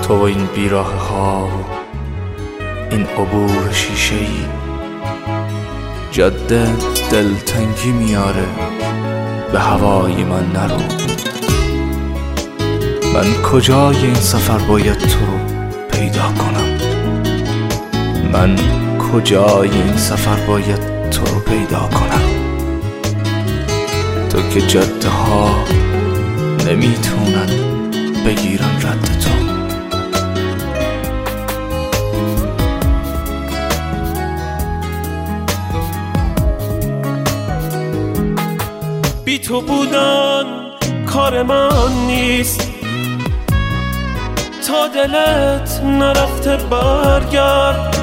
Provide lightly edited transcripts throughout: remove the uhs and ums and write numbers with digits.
تو و این بیراه ها و این عبور شیشه‌ای جاده دلتنگی میاره، به هوای من نرو. من کجای این سفر باید تو رو پیدا کنم؟ من کجای این سفر باید تو رو پیدا کنم؟ تو که جاده ها نمیتونن بگیرن رد تو. بی تو بودن کار من نیست، تا دلت نرفته برگرد.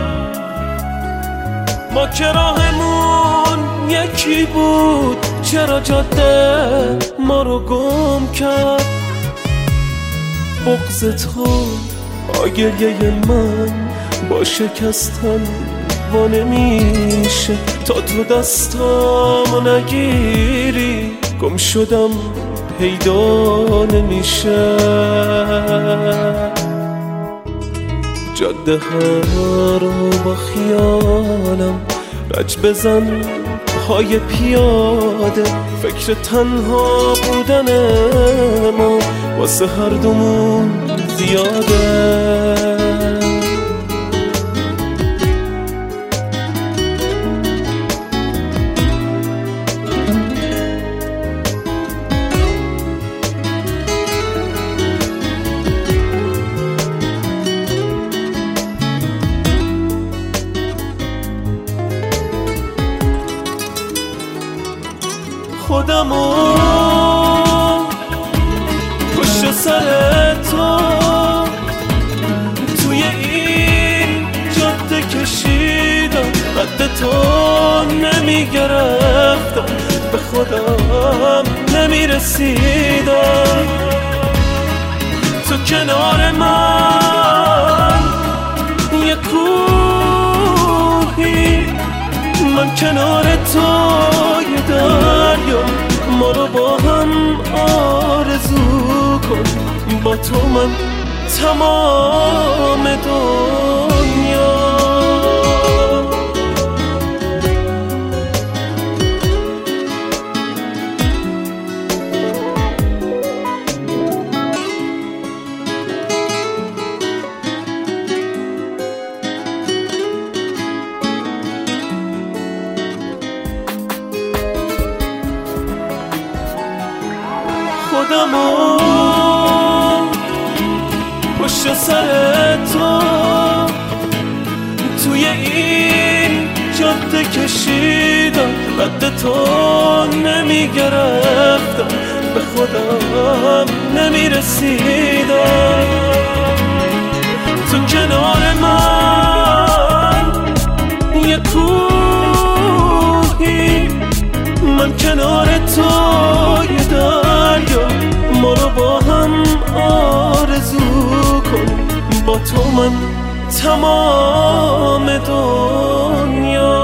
ما که راهمون یکی بود، چرا جاده ما رو گم کرد؟ بغض تو آگریه من با شکستن وا نمیشه، تا تو دستامو نگیری گم شدم پیدا نمیشه. جاده ها رو با خیالم رج بزن پای پیاده، فکر تنها بودن ما واسه هر دومون زیاده. خودمو پشت سر تو توی این جاده کشیدم، رد تو نمیگرفتم، به خودم نمیرسیدم. تو کنار من یه کوهی، من کنار تو یه دریا، ما رو با هم آرزو کن، با تو من تمام دنیا. خودمو پشت سر تو توی این جاده کشیدم، رد تو نمیگرفتم، به خودم نمیرسیدم. تو کنار من یه کوهی، من کنار تو یه دریا، ما رو با هم آرزو کن، با تو من تمام دنیا.